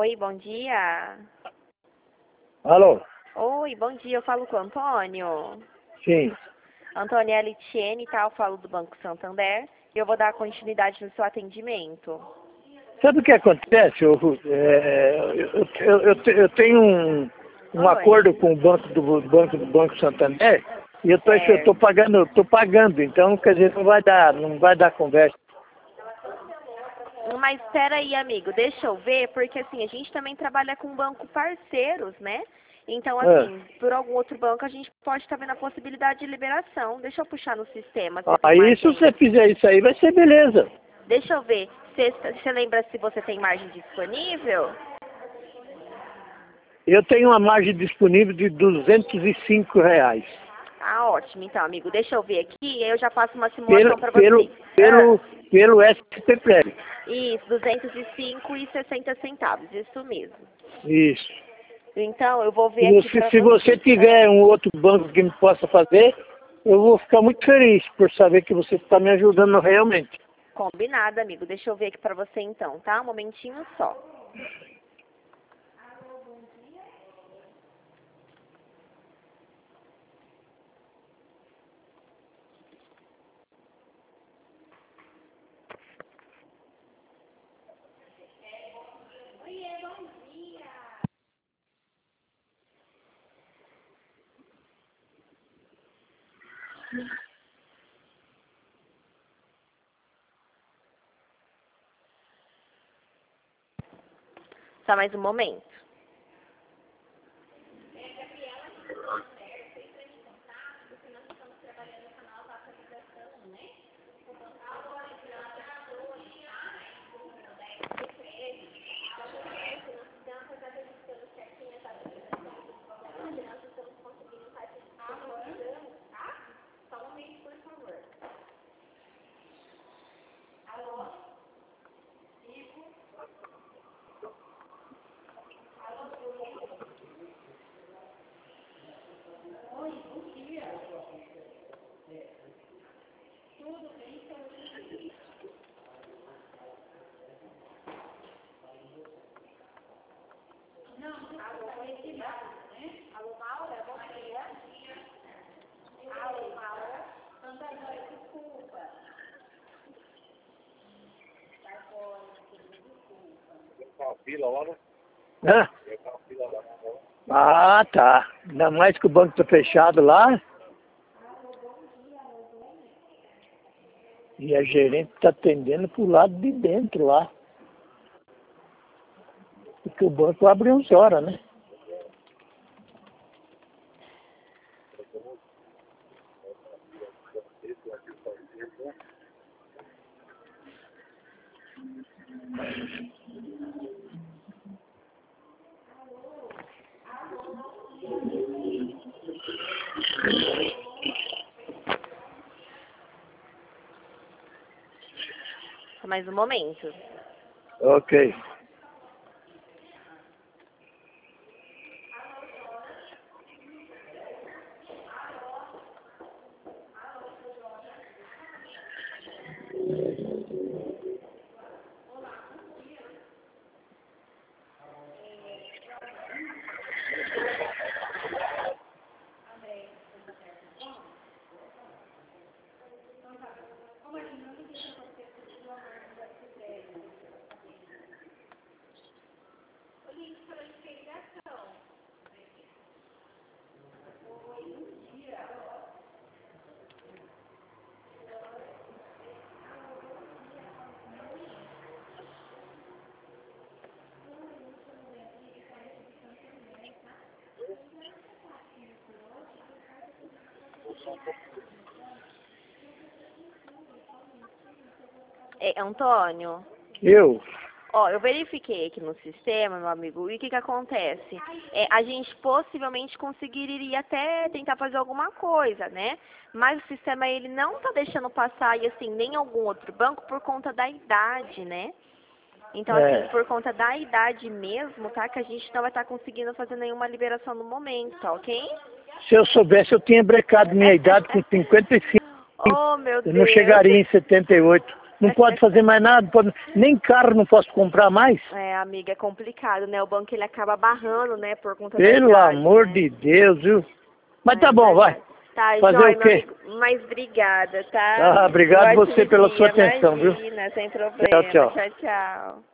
Oi, bom dia. Alô? Oi, bom dia. Eu falo com o Antônio. Sim. Antônio é Litiene, tá? Eu falo do Banco Santander. E eu vou dar continuidade no seu atendimento. Sabe o que acontece? Eu tenho um Oi. acordo com o Banco Santander e eu tô Certo. pagando, então quer dizer, não vai dar conversa. Mas espera aí, amigo, deixa eu ver, porque assim, a gente também trabalha com banco parceiros, né? Então, Ah, assim, por algum outro banco a gente pode estar vendo a possibilidade de liberação. Deixa eu puxar no sistema, você tem aí se margem? você fizer isso aí vai ser beleza. Deixa eu ver. Você lembra se você tem margem disponível? Eu tenho uma margem disponível de R$ 205. Ah, ótimo. Então, amigo, deixa eu ver aqui, eu já faço uma Pelo, simulação para pelo, você. pelo, pelo SPPR. Isso, 205,60 centavos, isso mesmo. Isso. Então, eu vou ver aqui para Se você você. tiver um outro banco que me possa fazer, eu vou ficar muito feliz por saber que você está me ajudando realmente. Combinado, amigo. Deixa eu ver aqui para você então, tá? Um momentinho só. Só mais um momento. Hã? Ah, tá. Ainda mais que o banco está fechado lá e a gerente está atendendo pro lado de dentro lá. Porque o banco abre 11 horas, né? Só mais um momento. Ok. Antônio, Eu? ó, eu verifiquei aqui no sistema, meu amigo, e o que que acontece? A gente possivelmente conseguiria até tentar fazer alguma coisa, né? Mas o sistema, ele não tá deixando passar, e assim, nem algum outro banco por conta da idade, né? Então, assim, É. por conta da idade mesmo, tá? Que a gente não vai estar conseguindo fazer nenhuma liberação no momento, tá ok? Se eu soubesse, eu tinha brecado minha idade com 55. Oh, meu Eu não Deus. chegaria em 78. não pode fazer mais nada, nem carro não posso comprar mais. É, amiga, é complicado, né? O banco ele acaba barrando, né, por conta da Pelo idade, amor né? de Deus, viu? Mas É tá bom, vai. verdade. Tá, Fazer joia, o meu quê? amigo. Mas obrigada, tá? Ah, obrigado Um você ótimo pela sua dia, atenção, viu? imagina, sem Tchau, problema. tchau. Tchau, tchau.